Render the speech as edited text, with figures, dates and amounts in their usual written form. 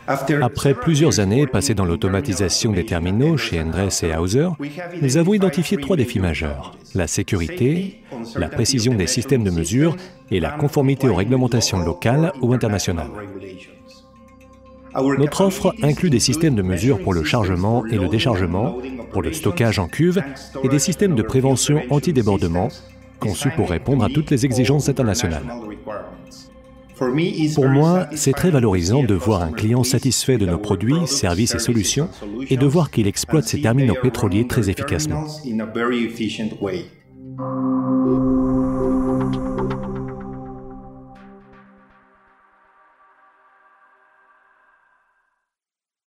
Après plusieurs années passées dans l'automatisation des terminaux chez Endress et Hauser, nous avons identifié 3 défis majeurs: la sécurité, la précision des systèmes de mesure et la conformité aux réglementations locales ou internationales. Notre offre inclut des systèmes de mesure pour le chargement et le déchargement, pour le stockage en cuve et des systèmes de prévention anti-débordement conçus pour répondre à toutes les exigences internationales. Pour moi, c'est très valorisant de voir un client satisfait de nos produits, services et solutions et de voir qu'il exploite ses terminaux pétroliers très efficacement.